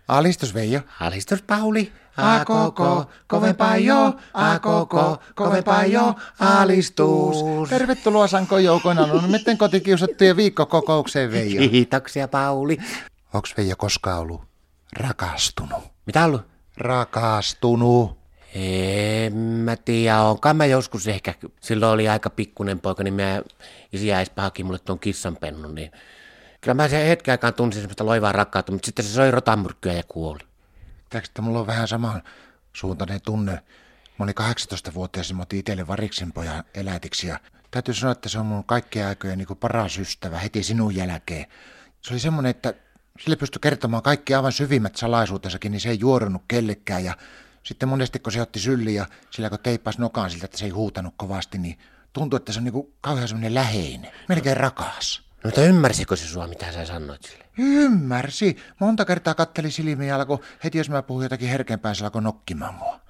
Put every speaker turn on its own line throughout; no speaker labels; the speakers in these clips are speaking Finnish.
Alistus Veijo.
Alistus Pauli.
A koko, kovempaa jo, a koko, kovempaa jo, alistus. Tervetuloa Sanko joukoina, no miten kotikiusattujen viikkokokoukseen Veijo?
Kiitoksia Pauli.
Onks Veijo koskaan ollut rakastunut?
Mitä ollut?
Rakastunut.
En mä tiedä, onkaan mä joskus ehkä, silloin oli aika pikkunen poika, niin mä isi ja äispa haki mulle tuon kissanpennun, niin kyllä mä sen hetken aikaan tunsin semmoista loivaa rakkautta, mutta sitten se soi rotanmyrkkyä ja kuoli.
Tiedätkö, että mulla on vähän saman suuntainen tunne. Mä olin 18-vuotias ja mä otin itselle variksen pojan elätiksi ja täytyy sanoa, että se on mun kaikkien aikojen niin kuin paras ystävä heti sinun jälkeen. Se oli semmoinen, että sille pystyi kertomaan kaikki aivan syvimmät salaisuutensakin, niin se ei juorunut kellekään ja sitten monesti kun se otti sylliin ja sillä kun teippasi nokaan siltä, että se ei huutanut kovasti, niin tuntui, että se on niin kuin kauhean semmoinen läheinen, melkein rakas.
No mutta ymmärsikö se sua, mitä sä sanoit sille?
Ymmärsi. Monta kertaa katteli silmiä ja alkoi, heti jos mä puhuin jotakin herkempää, se alkoi nokkimaan mua.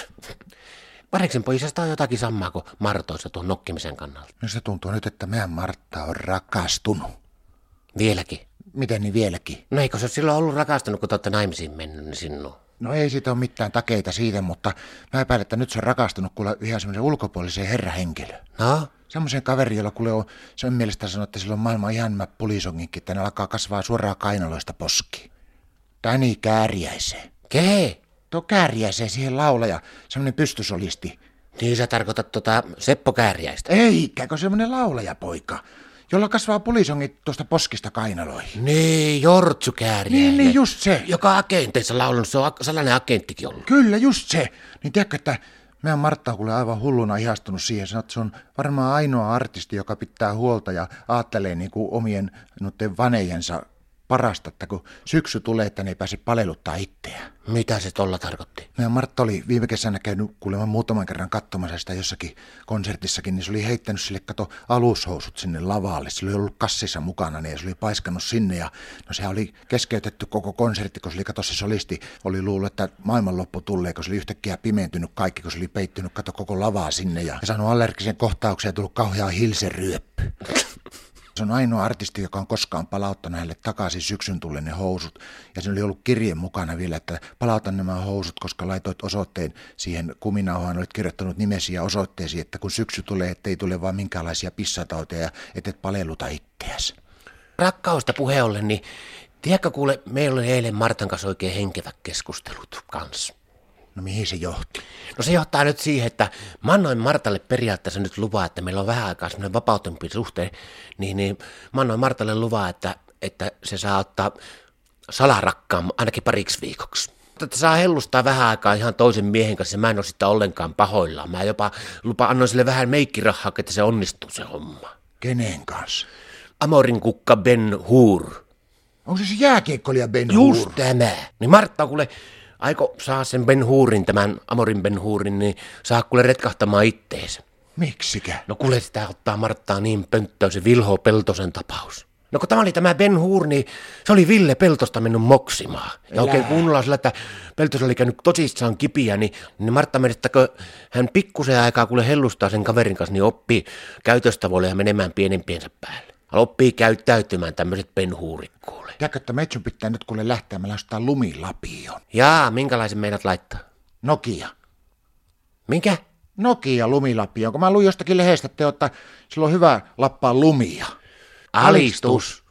Variksen pojisesta on jotakin samaa kuin Martoissa tuon nokkimisen kannalta.
No se tuntuu nyt, että meidän Martta on rakastunut.
Vieläkin?
Miten niin vieläkin?
No eikö se ole silloin ollut rakastunut, kun te olette naimisiin mennyt, niin sinun?
No ei siitä ole mitään takeita siitä, mutta mä epäilen, että nyt se on rakastunut kuule ihan semmoisen ulkopuoliseen herrahenkilöön.
No?
Semmoisen kaveri, jolla kuule on, sen mielestä sanoo, että sillä on maailman ihan pulisonginkin, että ne alkaa kasvaa suoraan kainaloista poski. Dani Kääriäiseen.
Kee?
Tuo Kääriäiseen siihen laulaja, semmoinen pystysolisti.
Niin sä tarkoitat Seppo Kääriäistä?
Eikä, kun semmoinen laulajapoika, jolla kasvaa pulisongit tuosta poskista kainaloihin.
Niin, Jortsu Kääriäinen.
Niin, just se.
Joka agenteissa laulanut, se on sellainen agenttikin ollut.
Kyllä, just se. Niin tiedätkö, että meidän Martta on kuule aivan hulluna ihastunut siihen. Sanoo, että se on varmaan ainoa artisti, joka pitää huolta ja aattelee niin kuin omien vanejensa parasta, että kun syksy tulee, että ne ei pääse paleluttaa itseään.
Mitä se tolla tarkoitti?
Meidän Martta oli viime kesänä käynyt kuulemma muutaman kerran katsomassa sitä jossakin konsertissakin, niin se oli heittänyt sille alushousut sinne lavalle. Se oli ollut kassissa mukana niin, ja se oli paiskannut sinne ja no sehän oli keskeytetty koko konsertti, kun se oli se solisti oli luullut, että maailmanloppu tulee, kun se oli yhtäkkiä pimeentynyt kaikki, kun se oli peittynyt koko lavaa sinne ja saanut allergisen kohtauksen ja tullut kauhean hilseryöppy. Se on ainoa artisti, joka on koskaan palauttanut hänelle takaisin syksyn tulleen ne housut. Ja siinä oli ollut kirje mukana vielä, että palautan nämä housut, koska laitoit osoitteen siihen kuminauhaan, olet kirjoittanut nimesi ja osoitteesi, että kun syksy tulee, ettei tule vaan minkäänlaisia pissatauteja ja et paleluta itseäsi.
Rakkausta puheen ollen, niin tiedätkö kuule, meillä oli eilen Martan kanssa oikein henkevät keskustelut kanssa.
No mihin se johti?
No se johtaa nyt siihen, että mä annoin Martalle periaatteessa nyt luvaa, että meillä on vähän aikaa semmoinen vapautumpi suhteen, niin mä annoin Martalle luvaa, että se saa ottaa salarakkaan ainakin pariksi viikoksi. Että saa hellustaa vähän aikaa ihan toisen miehen kanssa ja mä en ole sitä ollenkaan pahoillaan. Mä jopa annoin sille vähän meikkirahaa, että se onnistuu se homma.
Kenen kanssa?
Amorin kukka Ben Hur.
Onko se jääkiekkoilija Ben Hur?
Just tämä. Niin Martta kuule aiko saa sen Ben Hurin, tämän Amorin Ben Hurin, niin saa kuule retkahtamaan itteensä.
Miksikä?
No kuule sitä ottaa Marttaa niin pönttöön se Vilho Peltosen tapaus. No kun tämä oli tämä Ben Hur, niin se oli Ville Peltosta mennyt moksimaan. Ja oikein kunnolla sillä, että Peltos oli käynyt tosissaan kipiä, niin Martta meni, että kun hän pikkusen aikaa kuule hellustaa sen kaverin kanssa, niin oppii käytöstavoille ja menemään pienempiensä päälle. Oppii käyttäytymään tämmöiset Ben Hurit kuule.
Tiedätkö, että meitsun pitää nyt kuule lähteä, me lähdetään lumilapioon.
Jaa, minkälaisen meidät laittaa?
Nokia.
Minkä?
Nokia lumilapioon, kun mä luin jostakin lehdestä, että sillä on hyvä lappaa lumia.
Alistus.